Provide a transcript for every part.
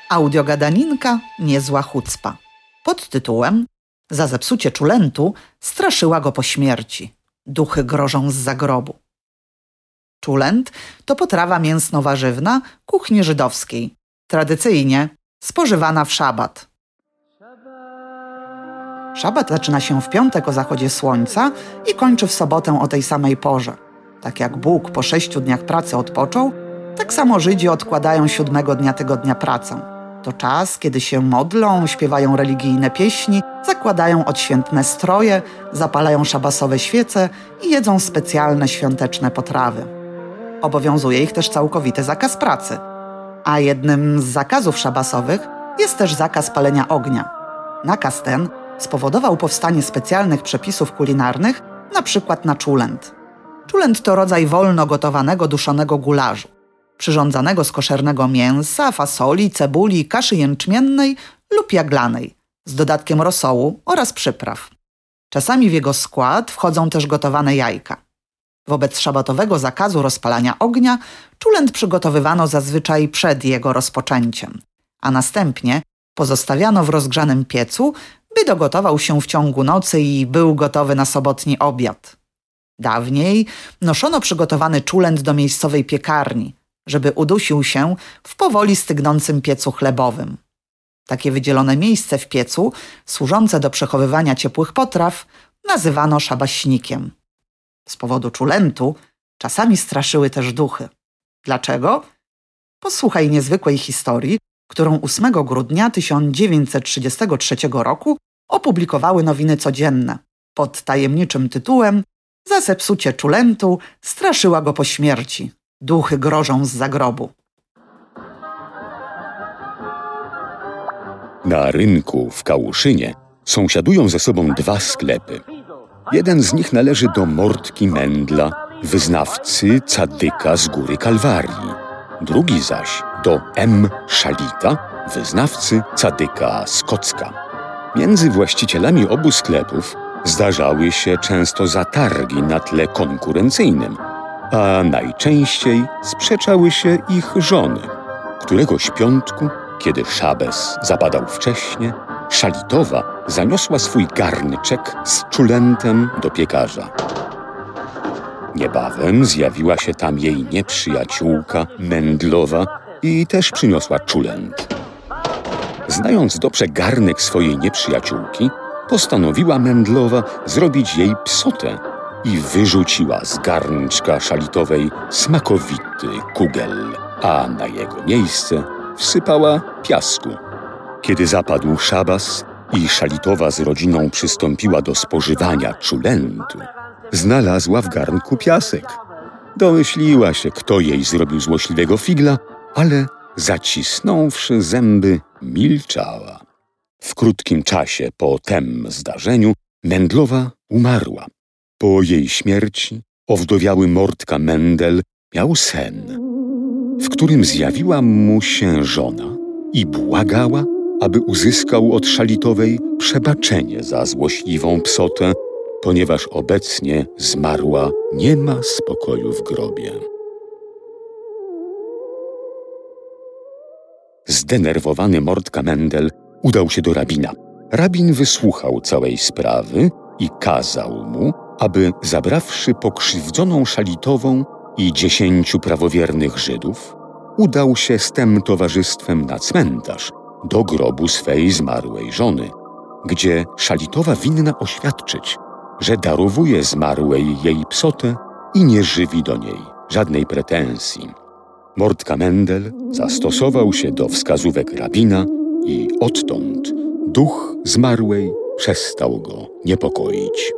Audiogadaninka Niezła chucpa. Pod tytułem Za zepsucie czulentu straszyła go po śmierci. Duchy grożą z zagrobu. Czulent to potrawa mięsno-warzywna kuchni żydowskiej. Tradycyjnie spożywana w szabat. Szabat zaczyna się w piątek o zachodzie słońca i kończy w sobotę o tej samej porze. Tak jak Bóg po 6 dniach pracy odpoczął, tak samo Żydzi odkładają 7 dnia tygodnia pracę. To czas, kiedy się modlą, śpiewają religijne pieśni, zakładają odświętne stroje, zapalają szabasowe świece i jedzą specjalne świąteczne potrawy. Obowiązuje ich też całkowity zakaz pracy. A jednym z zakazów szabasowych jest też zakaz palenia ognia. Nakaz ten spowodował powstanie specjalnych przepisów kulinarnych, na przykład na czulent. Czulent to rodzaj wolno gotowanego duszonego gulaszu, przyrządzanego z koszernego mięsa, fasoli, cebuli, kaszy jęczmiennej lub jaglanej, z dodatkiem rosołu oraz przypraw. Czasami w jego skład wchodzą też gotowane jajka. Wobec szabatowego zakazu rozpalania ognia czulent przygotowywano zazwyczaj przed jego rozpoczęciem, a następnie pozostawiano w rozgrzanym piecu, by dogotował się w ciągu nocy i był gotowy na sobotni obiad. Dawniej noszono przygotowany czulent do miejscowej piekarni, żeby udusił się w powoli stygnącym piecu chlebowym. Takie wydzielone miejsce w piecu, służące do przechowywania ciepłych potraw, nazywano szabaśnikiem. Z powodu czulentu czasami straszyły też duchy. Dlaczego? Posłuchaj niezwykłej historii, którą 8 grudnia 1933 roku opublikowały Nowiny Codzienne pod tajemniczym tytułem Za zepsucie czulentu straszyła go po śmierci. Duchy grożą z zagrobu. Na rynku w Kałuszynie sąsiadują ze sobą 2 sklepy. Jeden z nich należy do Mordki Mendla, wyznawcy Cadyka z Góry Kalwarii. Drugi zaś do M. Szalita, wyznawcy Cadyka z Kocka. Między właścicielami obu sklepów zdarzały się często zatargi na tle konkurencyjnym, a najczęściej sprzeczały się ich żony. Któregoś piątku, kiedy szabes zapadał wcześnie, Szalitowa zaniosła swój garnczek z czulentem do piekarza. Niebawem zjawiła się tam jej nieprzyjaciółka Mendlowa i też przyniosła czulent. Znając dobrze garnek swojej nieprzyjaciółki, postanowiła Mendlowa zrobić jej psotę i wyrzuciła z garnczka Szalitowej smakowity kugel, a na jego miejsce wsypała piasku. Kiedy zapadł szabas i Szalitowa z rodziną przystąpiła do spożywania czulentu, znalazła w garnku piasek. Domyśliła się, kto jej zrobił złośliwego figla, ale zacisnąwszy zęby, milczała. W krótkim czasie po tem zdarzeniu Mendlowa umarła. Po jej śmierci owdowiały Mordka Mendel miał sen, w którym zjawiła mu się żona i błagała, aby uzyskał od Szalitowej przebaczenie za złośliwą psotę, ponieważ obecnie zmarła nie ma spokoju w grobie. Zdenerwowany Mordka Mendel udał się do rabina. Rabin wysłuchał całej sprawy i kazał mu, aby zabrawszy pokrzywdzoną Szalitową i 10 prawowiernych Żydów, udał się z tem towarzystwem na cmentarz, do grobu swej zmarłej żony, gdzie Szalitowa winna oświadczyć, że darowuje zmarłej jej psotę i nie żywi do niej żadnej pretensji. Mordka Mendel zastosował się do wskazówek rabina i odtąd duch zmarłej przestał go niepokoić.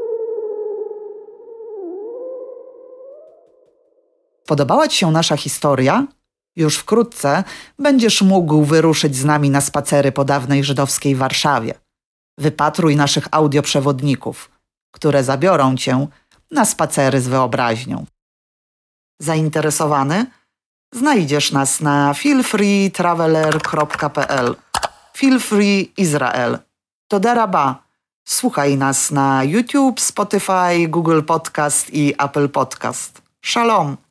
Podobała Ci się nasza historia? Już wkrótce będziesz mógł wyruszyć z nami na spacery po dawnej żydowskiej Warszawie. Wypatruj naszych audioprzewodników, które zabiorą Cię na spacery z wyobraźnią. Zainteresowany? Znajdziesz nas na feelfreetraveler.pl. Feel Free Izrael. Toda raba. Słuchaj nas na YouTube, Spotify, Google Podcast i Apple Podcast. Shalom.